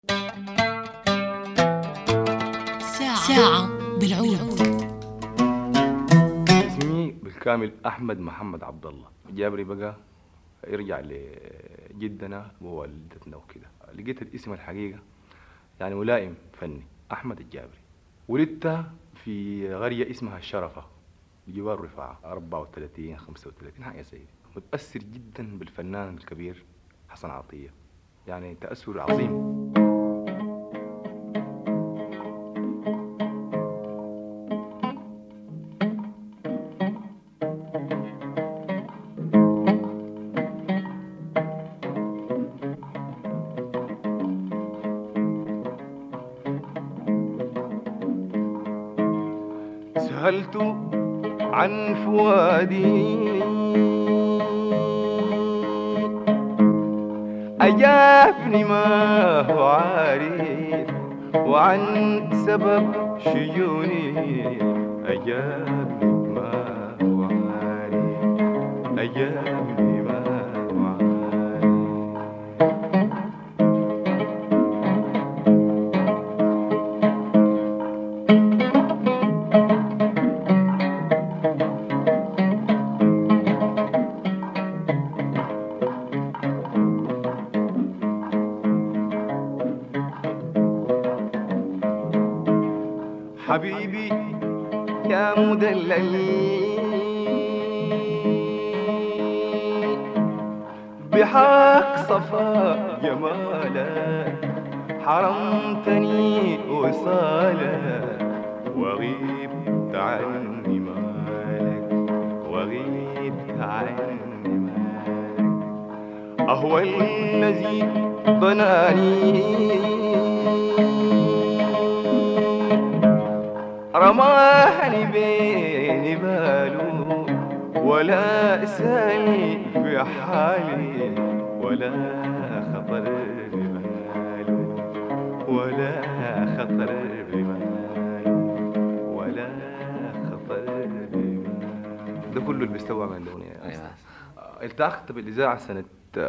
ساعة بالعود. اسمي بالكامل أحمد محمد عبد الله جابري. بقى يرجع لجدنا ووالدتنا وكده. لقيت الاسم الحقيقة يعني ملائم فني أحمد الجابري. ولدت في قرية اسمها الشرفة بجوار رفاعة 34 35 حاجة زي دي. متأثر جدا بالفنان الكبير حسن عطية، يعني تأثر عظيم. سألت عن فؤادي أجابني ما هو عارف، وعن سبب شجوني أجابني ما هو عارف، أجابني ما هو عارف. حبيبي يا مدلل بحق صفا جمالك، حرمتني وصالك وغيبت عني مالك، وغيبت عني مالك. أهو الذي ضناني رماني بين باله، ولا سالي في حالي، ولا خطر بباله، ولا خطر بباله، ولا خطر بباله. ده كله اللي بيستوعب من الأغنية يا أستاذ. التحقت بالإذاعة سنة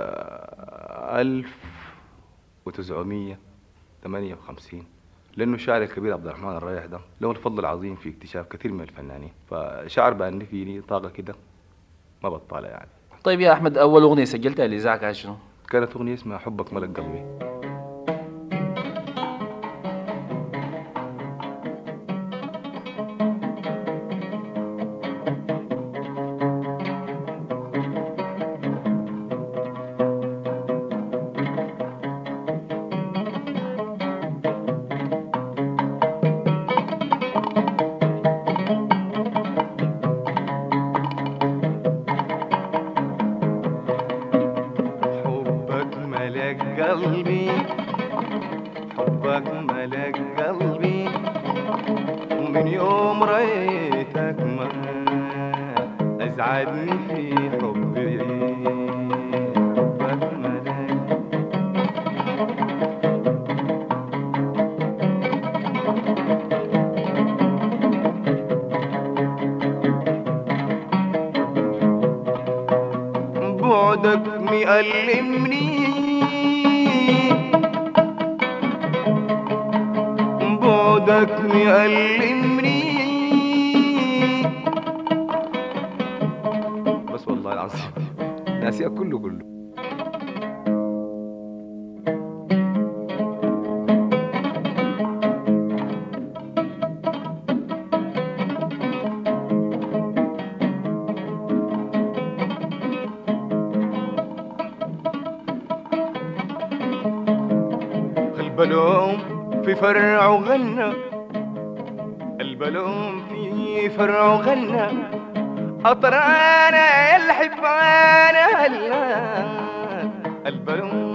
1958، لأنه الشاعر الكبير عبد الرحمن الرايح ده له الفضل العظيم في اكتشاف كثير من الفنانين، فشعر بأن فيني طاقة كده ما بطالة يعني. طيب يا أحمد، أول أغنية سجلتها للإذاعة كانت شنو؟ كانت أغنية اسمها حبك ملك قلبي. قلبي حبك ملك قلبي، ومن يوم رأيتك ما أزعدني في حبي. حبك ملك بعدك مألمني، بعدك مألمني. بس والله العظيم ناسيها كله. البلوم في فرع وغنى، البلوم في فرع وغنى، أطرانا الحبانة هلا. البلوم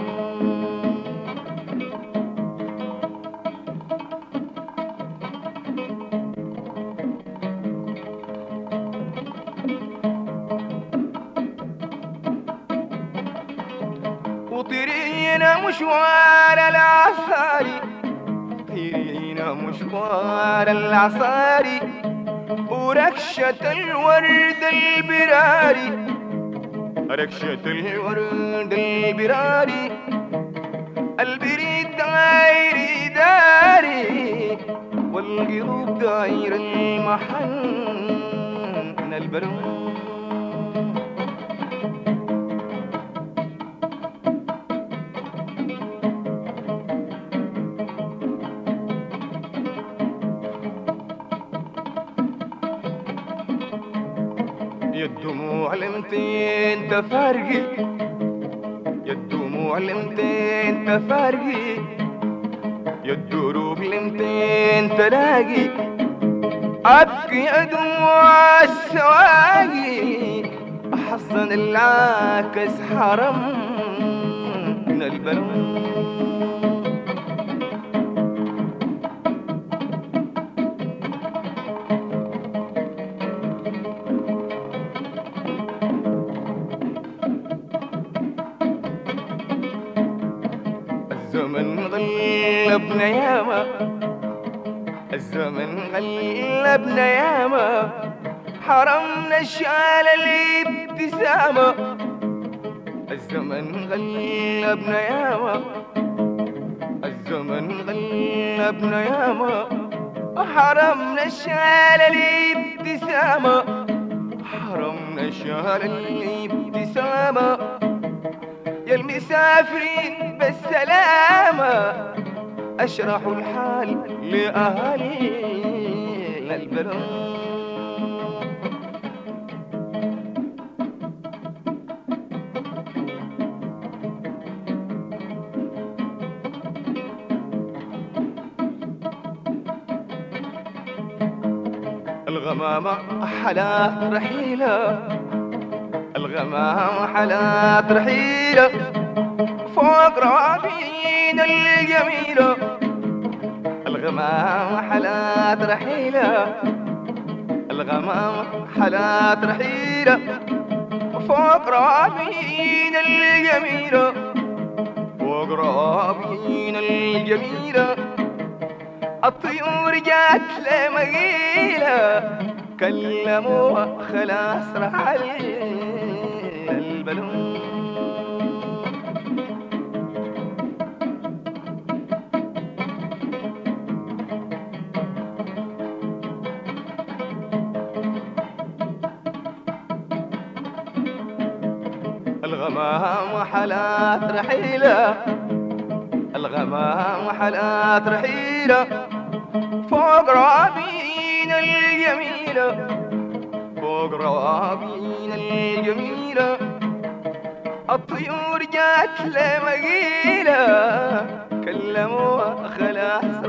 وطيرينا مشوار العصاري، طيرينا مشوار العصاري، وركشة الورد البراري، ركشة الورد البراري، البريد داير داري والقلوب داير المحن البلد. يا الدموع لمتين تفارقي، يا الدموع لمتين تفارقي، يا الدروب لمتين تلاقي، أبكي يا دموع السواقي، أحصن العاكس حرم من البلد. الزمن غلبنا ياما، الزمن غلبنا ياما، حرمنا الشال الابتسامة. الزمن غلبنا ياما، الزمن غلبنا ياما، حرمنا الشال الابتسامة، حرمنا الشال الابتسامة. يا المسافرين بالسلامة أشرحوا الحال لأهالينا البلد. الغمامة حلات رحيلة، الغمامة حلات رحيلة فوق روابين الجميلة. الغمامة حلات رحيلة، الغمامة حلات رحيلة فوق روابين الجميلة، فوق روابين الجميلة. الطيور جات لمقيلة كلموها خلاص رحل البلد. الغمام حلات رحيلة، الغمام حلات رحيلة فوق روابين الجميلة، فوق روابين الجميلة. الطيور جات لمقيلة كلموها خلاص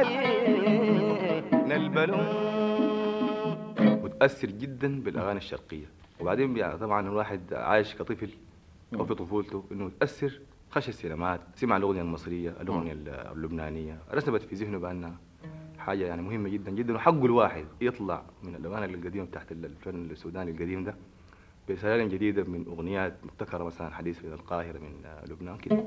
رحلنا البلد. متأثر جدا بالأغاني الشرقية. وبعدين يعني طبعا الواحد عايش كطفل أو في طفولته إنه متأثر، خش السينمات، سمع الأغنية المصرية، الأغنية اللبنانية، رسبت في ذهنه بأنها حاجة يعني مهمة جدا جدا، وحقه الواحد يطلع من الأغاني القديمة بتاعت الفن السوداني القديم ده بسلالم جديدة من أغنيات مبتكرة، مثلا حديث من القاهرة من لبنان كده.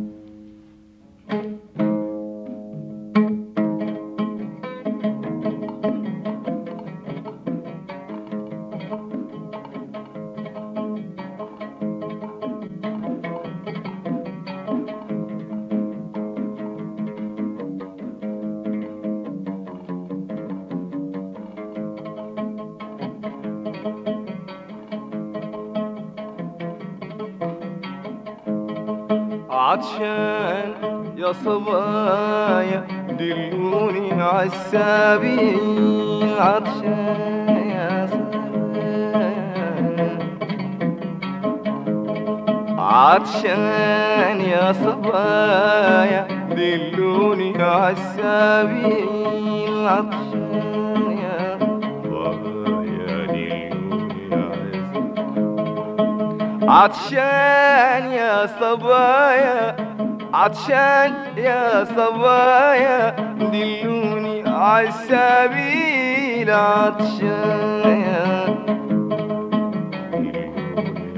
عطشان يا صبايا دلوني عالسبيل، عطشان يا صبايا، عطشان يا صبايا دلوني عالسبيل، عطشان يا صبايا دلوني عالسبيل، عطشان يا صبايا، عطشان يا صبايا دلوني عالسبيل، عطشان يا دلوني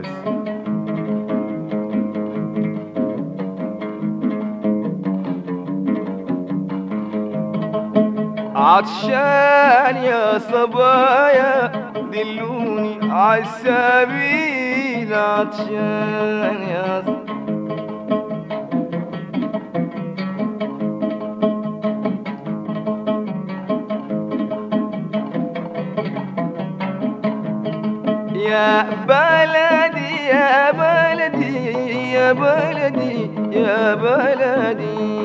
عالسبيل، عطشان يا صبايا دلوني عالسبيل، عطشان يا صبايا يا بلدي يا بلدي يا بلدي يا بلدي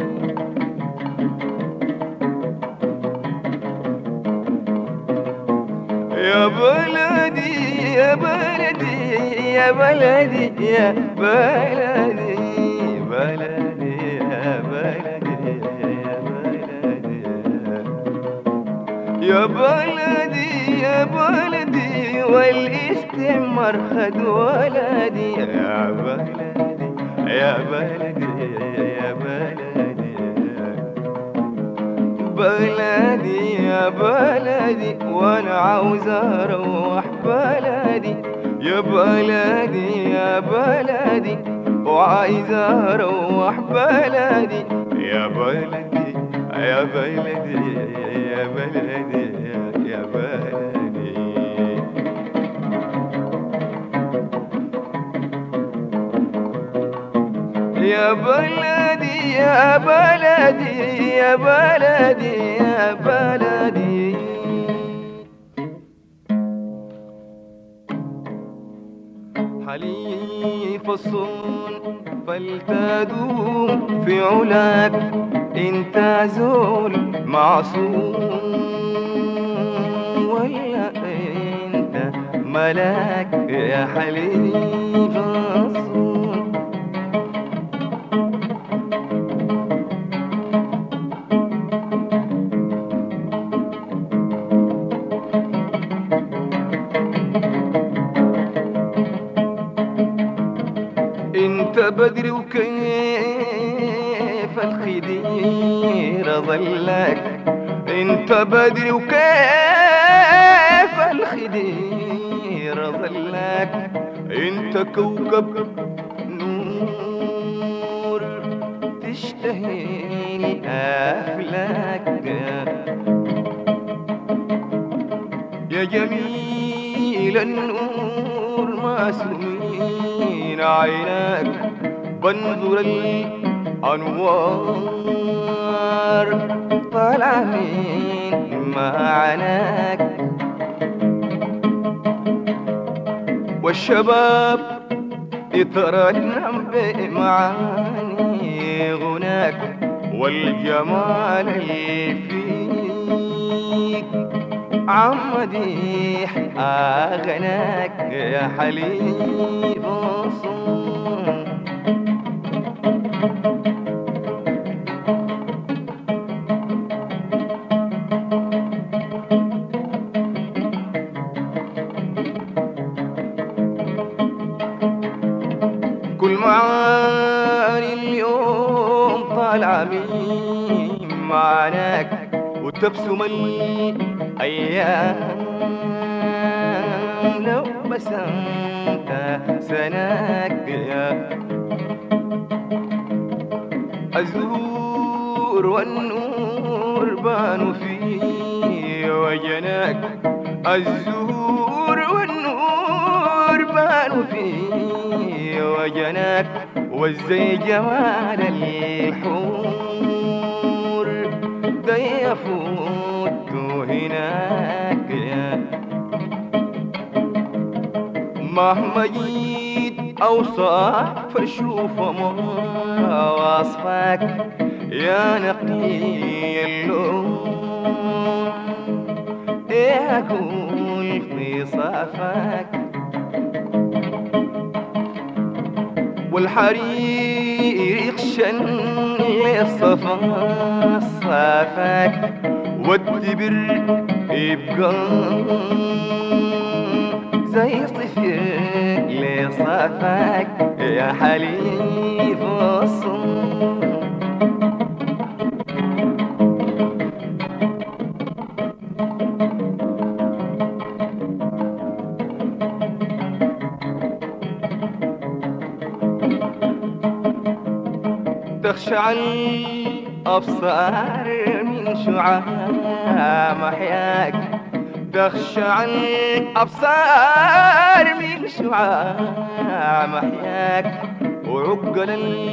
يا بلدي يا بلدي يا بلدي يا بلدي بلدي يا بلدي يا بلدي يا بلدي والاستعمار خد ولدي يا بلدي يا بلدي يا بلدي بلدي يا بلدي وانا عاوز اروح بلدي يا بلدي يا بلدي وعايز اروح بلدي يا بلدي يا بلدي يا بلدي يا بلدي يا بلدي يا بلدي يا بلدي يا بلدي حليف الصون فلتدوم في علاك انت زول معصوم ولا انت ملاك يا حليف الصون انت بدري وكيف الخدير ظلك انت بدري وكيف الخدير ظلك انت كوكب نور تشتهي الافلاك يا جميل النور معسومين عيناك بنظر الأنوار طالع من معناك والشباب يترنم بمعاني غناك والجمال اللي فيك عمديح أغناك يا حليف الصون كل معاني اليوم طالعة من معناك وتبسم الأيام لو بسمت سناك يا الزهور والنور بانوا في وجناك الزهور والنور بانوا في وجناك والزي جمال الحور ضيفوت هناك يا مهما جيت أوصاف فشوف ما وصفك يا نقي اللون إيه أقول في صفك والحرير يخشن للصفا صافك والدبر يبقى زي صفر لصافك يا حليف الصون تخشع الأبصار من شعاع محياك تخشع الأبصار من شعاع محياك وعقل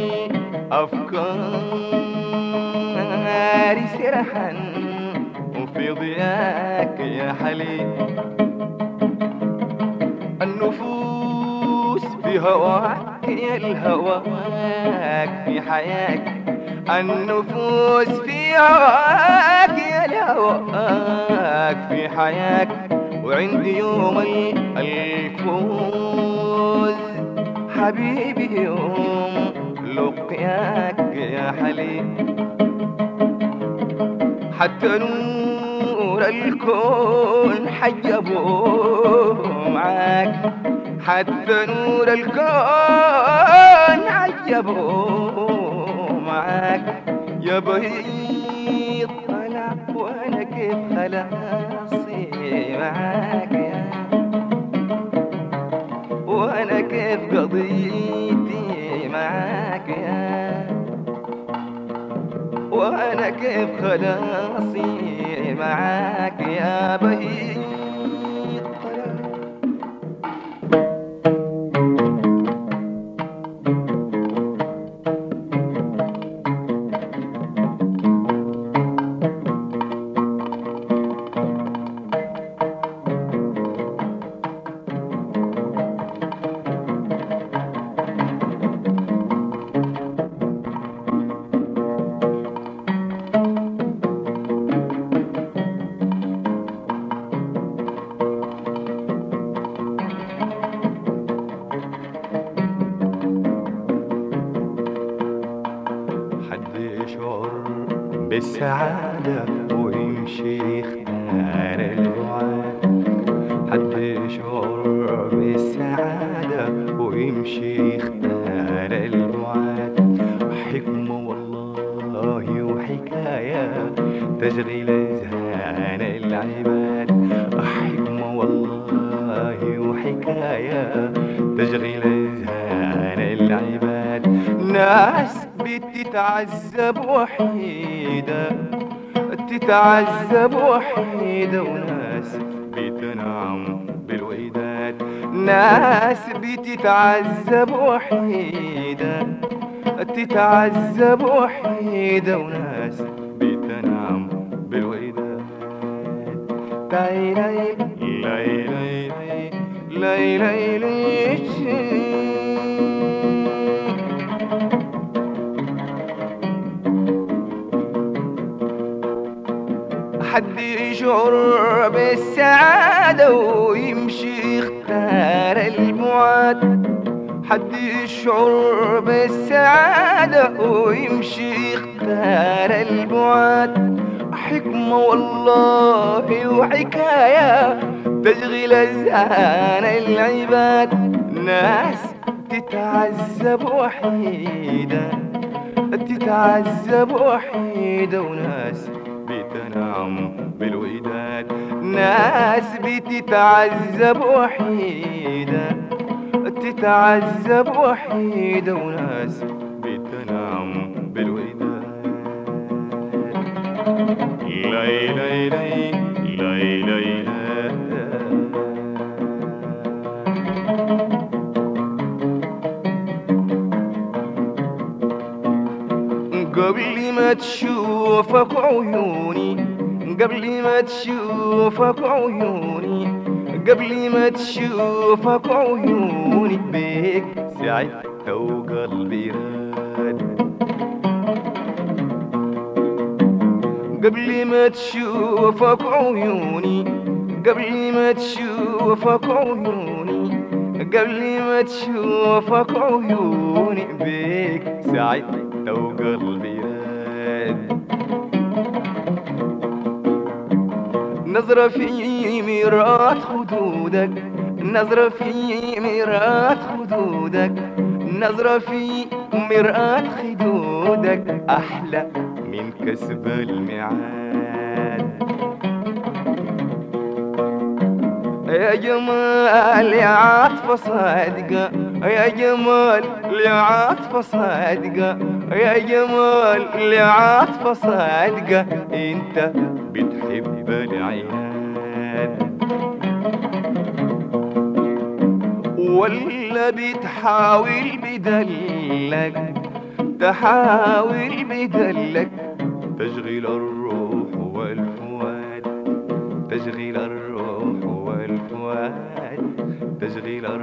الأفكار سرحا وفي ضياك يا حليم النفوس في هواك يا الهواك في حياك، النفوس في هواك يا الهواك في حياك، وعندي يوم الفوز حبيبي يوم لقياك يا حليم. حتى نور الكون حجبه معاك، حتى نور الكون حجبه معاك، يا بهيض طلع وانا كيف خلاصي معاك يا، وانا كيف قضيتي معاك يا، وانا كيف خلاصي معاك يا بهيج طلع. بالسعادة ويمشي يختار الوعد، حد يشعر بالسعادة ويمشي يختار الوعد، حكمة والله وحكاية تشغل أذهان العباد، حكمة والله وحكاية تشغل أذهان العباد، ناس بتتعذب وحيدة تتعذب وحيدة، وناس بتنعم بالوداد، ناس بتتعذب وحيدة تتعذب وحيدة، وناس بتنعم بالوداد. لاي لاي لاي لاي لاي لاي حد يشعر بالسعادة ويمشي يختار البعاد، حد يشعر بالسعادة ويمشي يختار البعاد، حكمة والله وحكاية تشغل أذهان العباد، ناس تتعذب وحيدة تتعذب وحيدة، وناس بتنعم بالوداد، ناس بتتعذب وحيدة تتعذب وحيدة، وناس بتنعم بالوداد. لاي لاي لاي لاي لاي قبل ما تشوفك عيوني، قبل ما تشوفك عيوني، قبل ما تشوفك عيوني، بيك سعدت وقلبي راد، قبل ما تشوفك عيوني، قبل ما تشوفك عيوني، قبل ما تشوفك عيوني، بيك سعدت وقلبي راد، نظرة في مرآة خدودك، نظرة في مرآة خدودك، نظرة في مرآة خدودك، أحلى من كسب الميعاد، يا جمال يا عاطفة صادقة، يا جمال يا عاطفة صادقة، يا جمال يا عاطفة صادقة، انت بتحب العناد ولا بتحاول بدلك، تحاول بدلك تشغيل الروح والفؤاد، تشغيل الروح والفؤاد، تشغيل الروح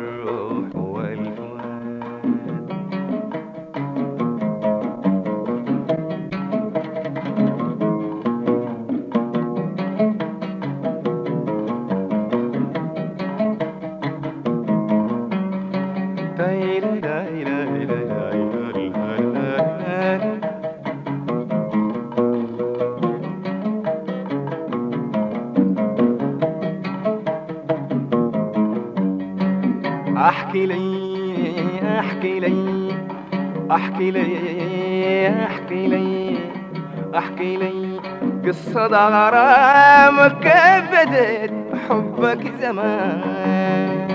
احكي لي احكي لي احكي لي احكي لي احكي لي قصة غرامك كيف بديت حبك زمان.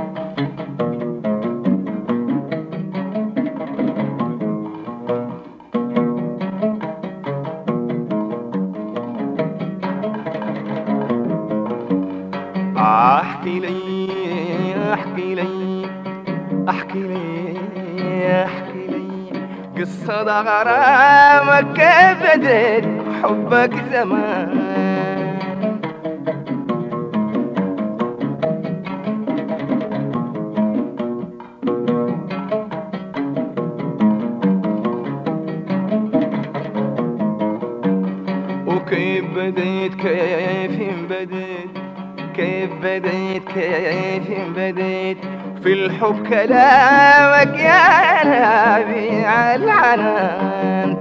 احكي لي احكي لي احكي لي احكي لي قصة غرامك كيف بديت حبك زمان. وكيف بديت كيف بديت كيف بديت كيف بديت في الحب كلامك يا نبيع العنان.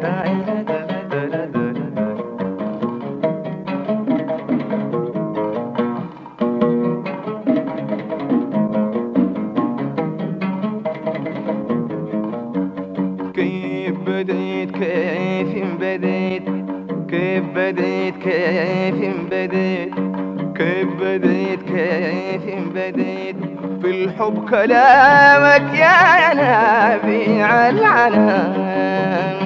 كيف بديت كيف بديت كيف بديت كيف بديت كيف بديت كيف بديت في الحب كلامك يا نبيع العنان.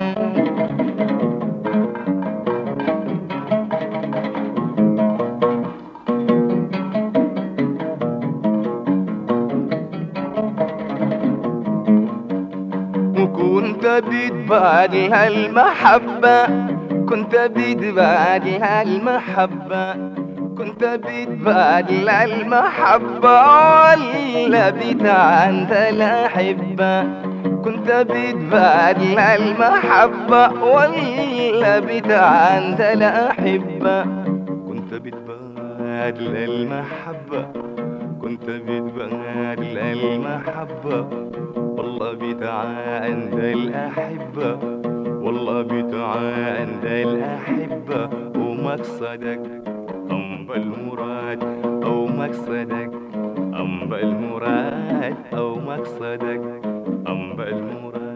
وكنت بتبادل هالمحبة كنت بتبادل هالمحبة كنت بتبادل المحبة ولا بتاعت الأحبة كنت بتبادل المحبة ولا بتاعت الأحبة كنت بتبادل المحبة كنت بتبادل المحبة والله بتاعت الأحبة والله بتاعت الأحبة ومقصدك أم بالمراد أو مقصدك أم بالمراد أو مقصدك أم بالمراد.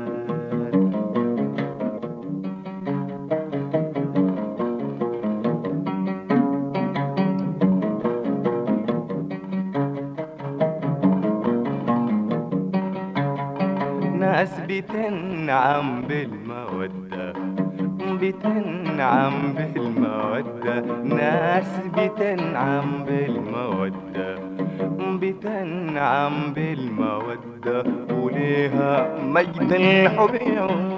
ناس بتنعم بالمودة بتنعم بالمودة ناس بتنعم بالمودة بتنعم بالمودة وليها مجد الحب يعود.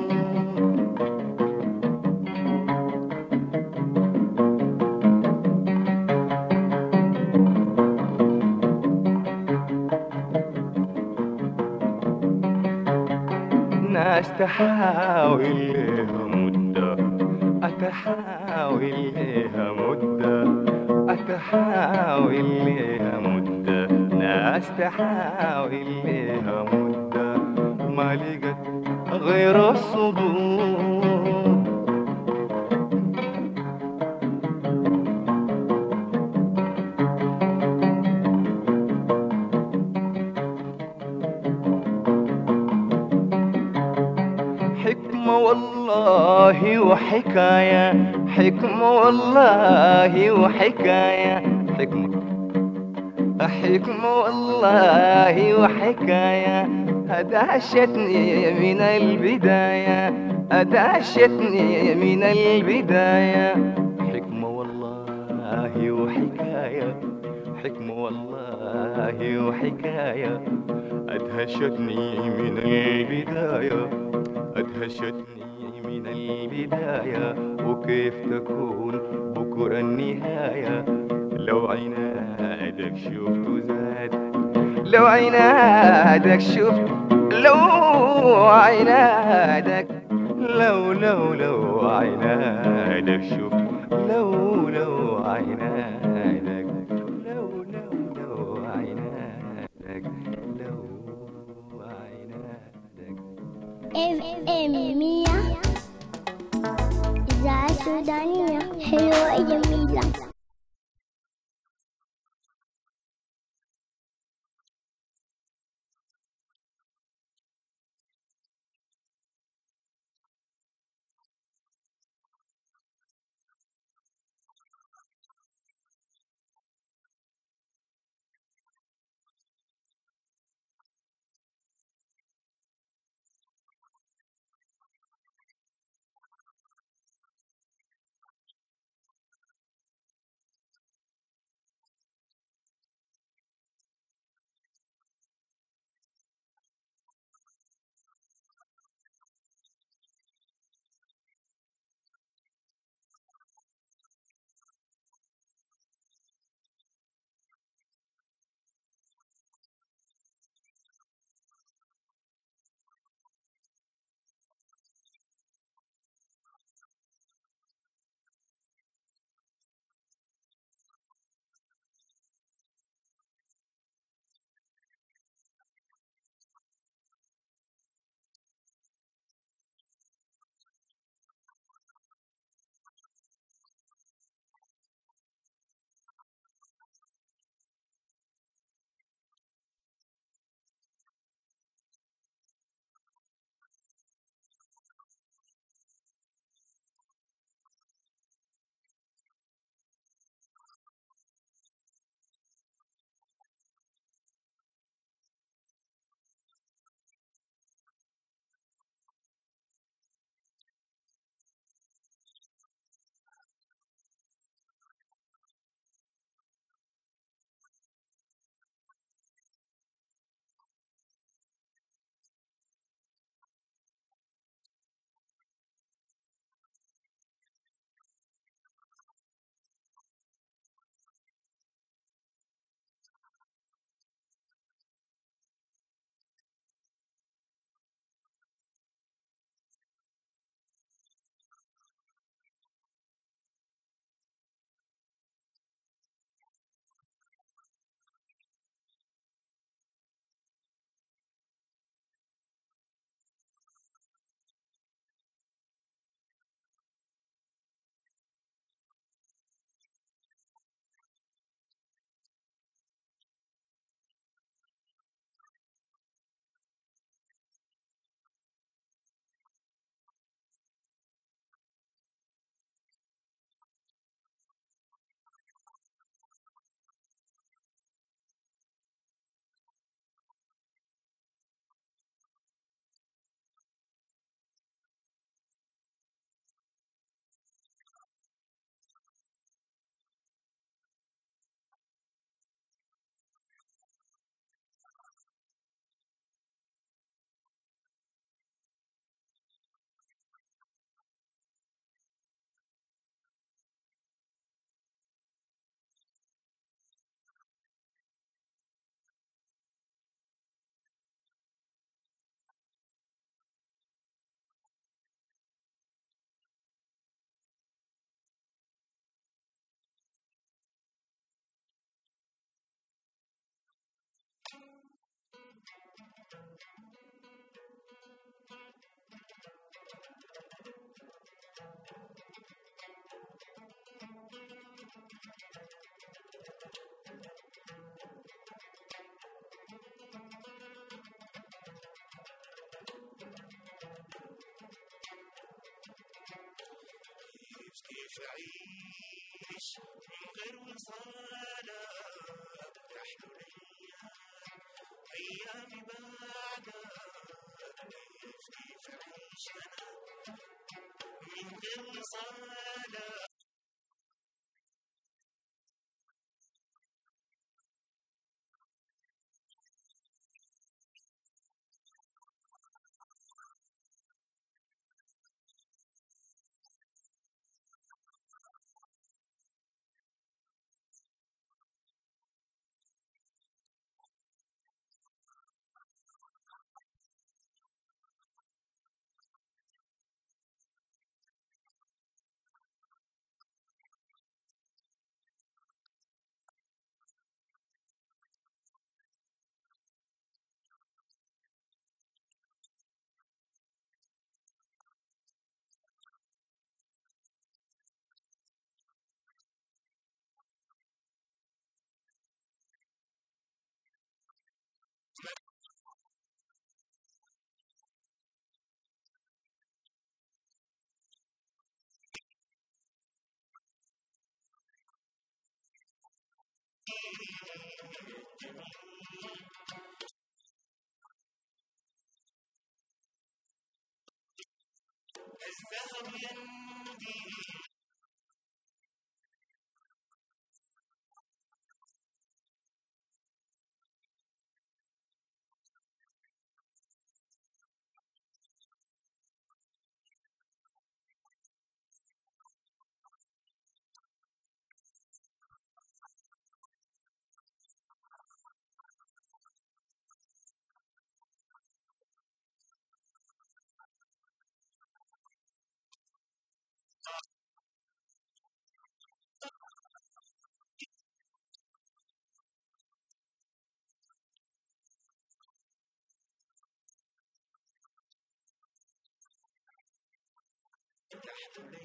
ناس تحاول لها مدة أتحاول لها مدة أتحاول لها مدة ناس تحاول لها مدة ما لقت غير الصدور. حكمة والله وحكاية حكمة والله وحكاية حكمة حكمة والله وحكاية أدهشتني من البداية أدهشتني من البداية حكمة والله وحكاية حكمة والله وحكاية أدهشتني من البداية أدهشتني من البداية وكيف تكون بكرة النهاية لو عنادك شفت زاد لو عنادك شفت لو عنادك لو عنادك شفت لو عنادك لو عنادك لو عنادك FM 100 إذاعة سودانية حلوة جميلة. كيف أعيش من غير وصالك تحلو لي أيامي بعدك كيف أعيش أنا من غير وصالك الذهب يندي تحت لي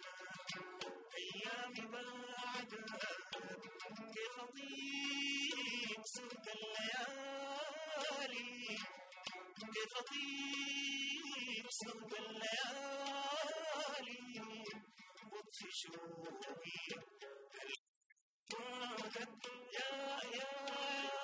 أيامي بعدك كيف أطيق سود الليالي كيف أطيق سود الليالي واطفي شوقي هل بعدك يا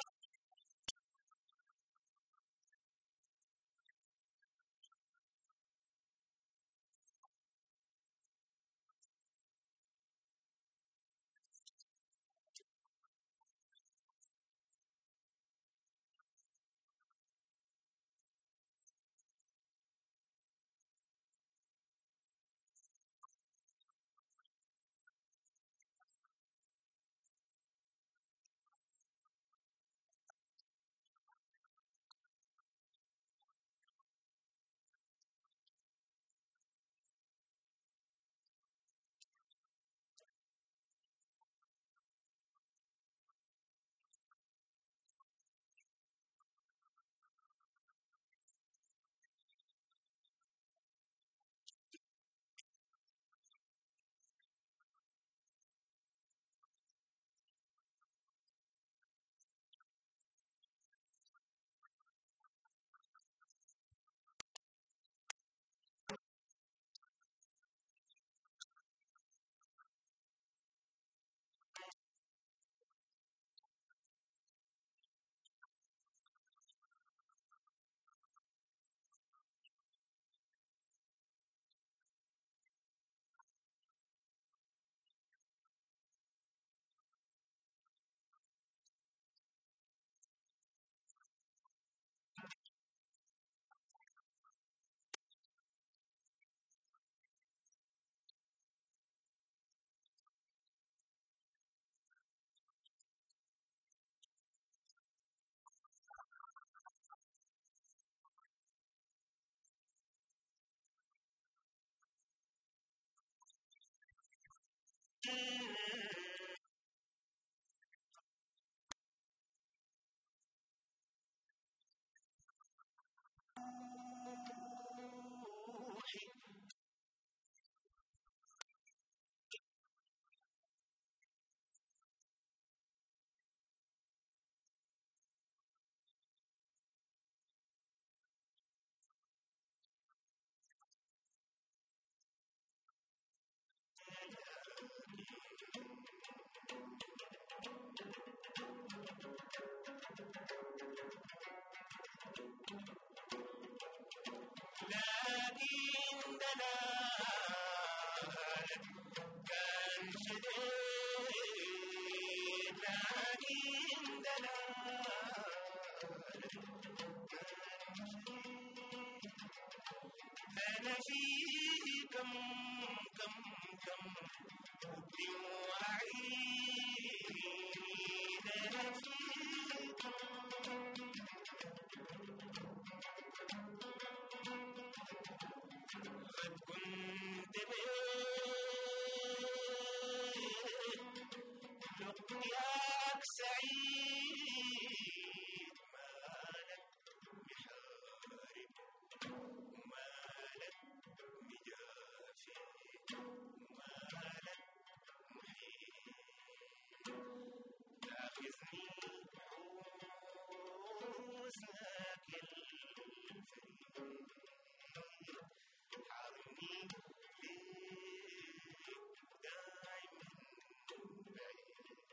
عندنا أنا فيه كم حبي وعيد أنا فيه قد كنت لقياك سعيد مالك محارب ومالك مجافي ومالك تاخذني حسنك الفريد حارمني ليك دايما بعيد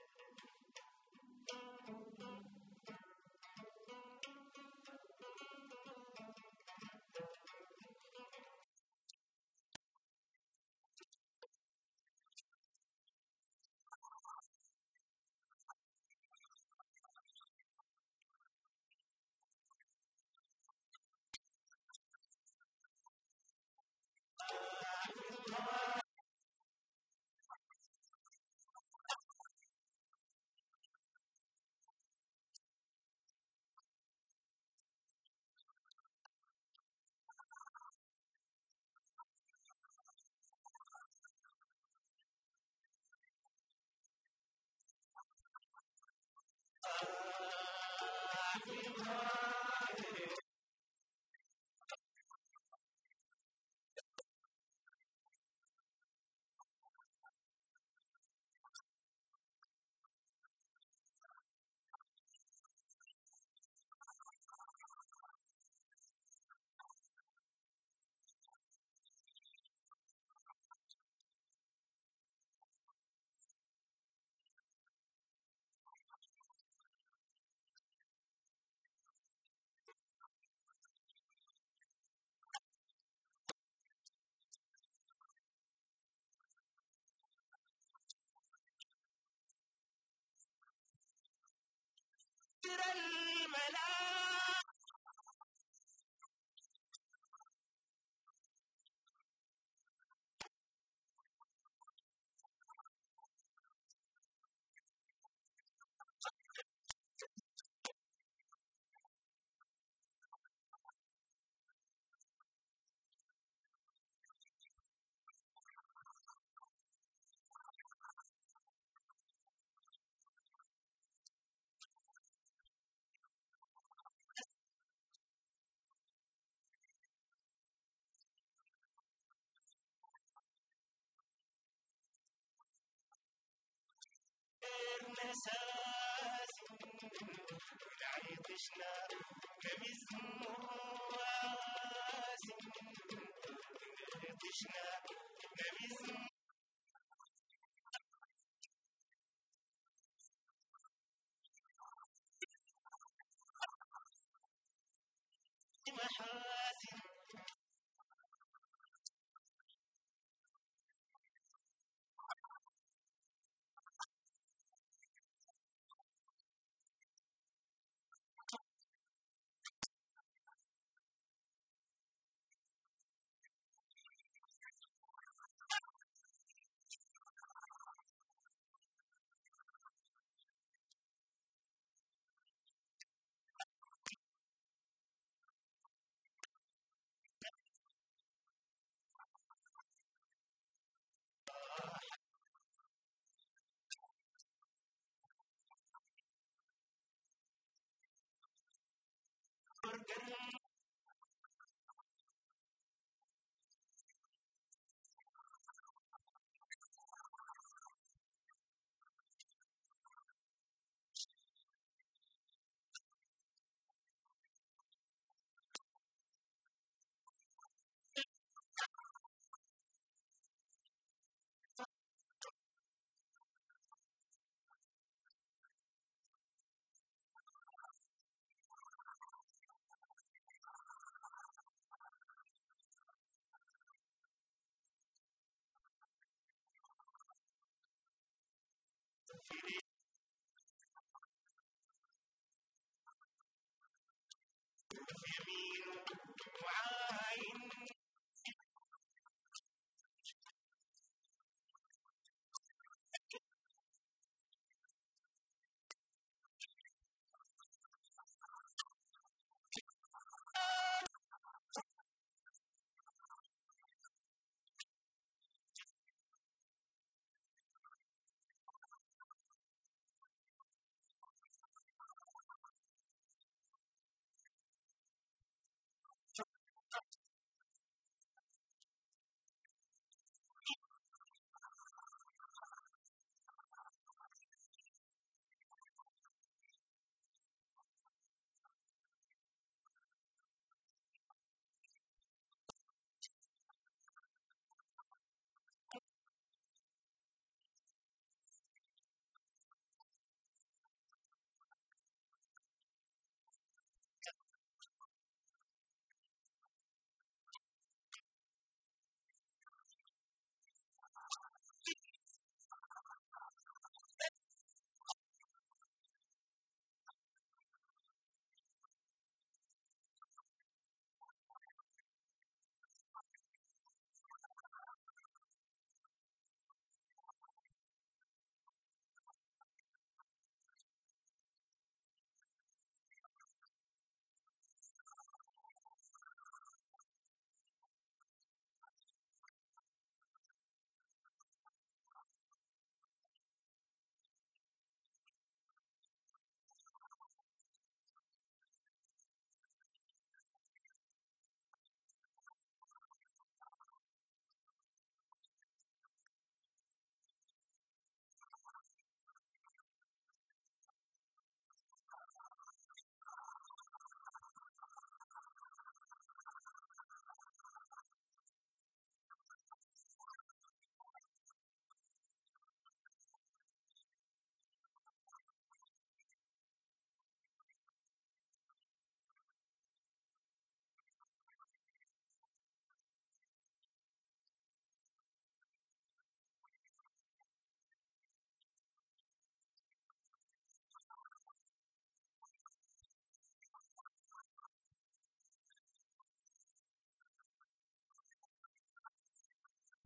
الملاك مساسي عيطشنا كمز مواسي عيطشنا كمز محاسن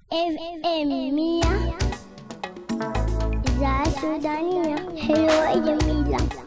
FM 100 إذاعة سودانية حلوة جميلة.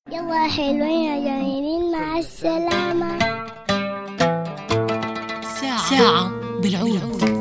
يلا حلوين يا جميلين، مع السلامة. ساعة بالعود.